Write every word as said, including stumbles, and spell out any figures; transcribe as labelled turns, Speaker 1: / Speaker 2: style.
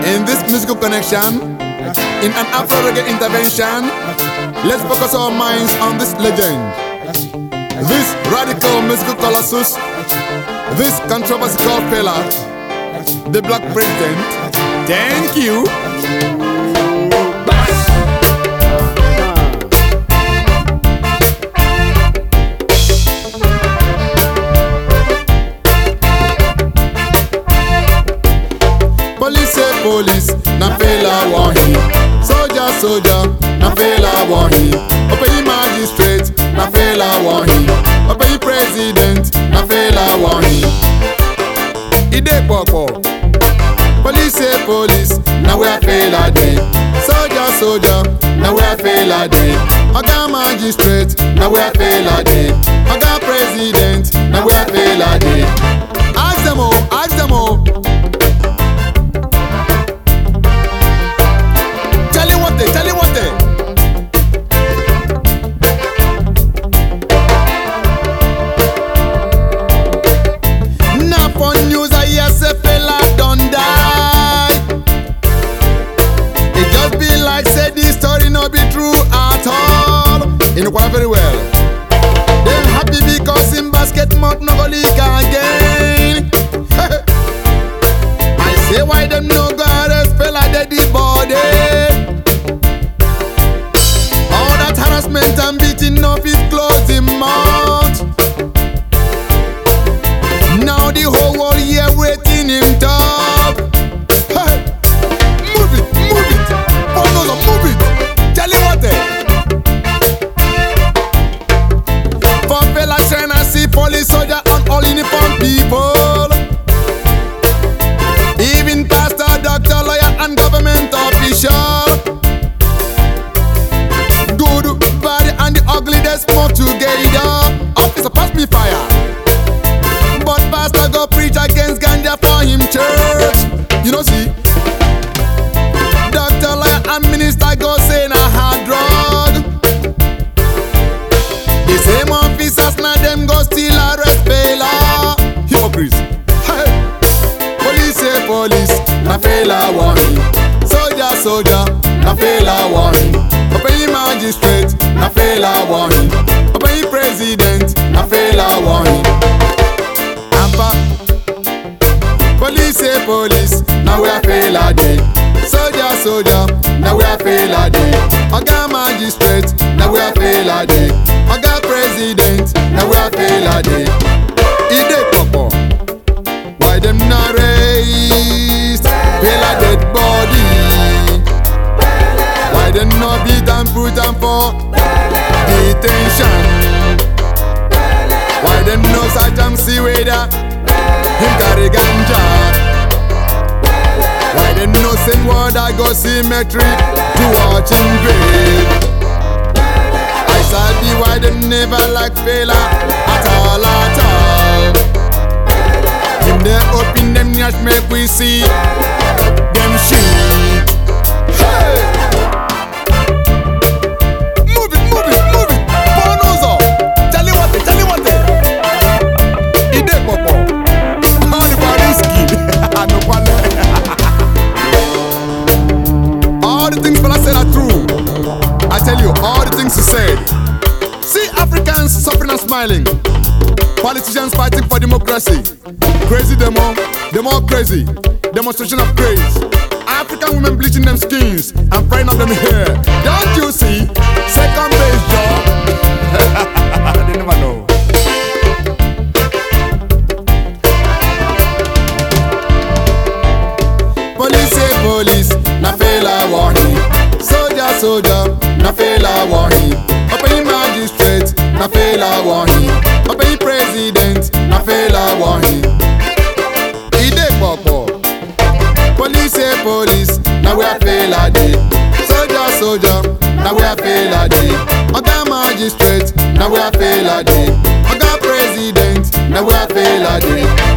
Speaker 1: In this musical connection, in an Afro-reggae intervention, let's focus our minds on this legend, this radical musical colossus, this controversial fella, the Black President. Thank you. Police say police, na fela want him. Soldier, soldier, na fela want him. Obey magistrate, na fela want him. Obey president, na fela want him. Ide popo. Police say police, na where fela dey. Soldier, soldier, na where fela dey. Oga magistrate, na where fela dey. Oga president, na where fela dey. Ask them all, ask them all. Tell you what they now for news I hear say fella don't die. It just be like say this story no be true at all. You know quite very well. Them happy because in basket mouth no go leak again. I say why them no go arrest fella dead body. Harassment and beating off his close him mouth. Now the whole world here waiting him top. Hey, move it, move it, bulldozer, move it. Tell him what eh. For fella China see police, soldier and all uniform people. Even pastor, doctor, lawyer and government official. Ugly they smoke together. Officer pass me fire. But pastor go preach against ganja for him church. You know see. Doctor, lawyer and minister go say na hard drug. The same officers na them go still arrest fella. Hypocrites. Hey. Police say police, na fella want him. Soldier, soldier, na fella want him. Obey magistrate, na fella want him. Obey president, na fella want him. Ampa. Police say police, na where fella dey. Soldier, soldier, na where fella dey. Oga magistrate, na where fella dey. Oga president, na where fella dey. Ide popo. Why them not raised? Fella dead body. Why them no beat and put them for detention? Why them no search and see whether him carry ganja? Why them no send word I go cemetery to watch him grave? I sabi why them never like fella at all at all. Him they open them yash make we see them shit. Hey! All the things fella said are true. I tell you, all the things he said. See Africans suffering and smiling. Politicians fighting for democracy. Crazy demo, demo crazy. Demonstration of praise. African women bleaching them skins and frying up them hair. Don't you see? Second base job. They never know. Police say police, na fella want him. Soldier, soldier, na fella want him. Obey magistrate, na fella want him. Obey president, na fella want him. Ide popo. Police say police, na where fella dey. Soldier, soldier, na where fella dey. Oga magistrate, na where fella dey. Oga president, na where fella dey.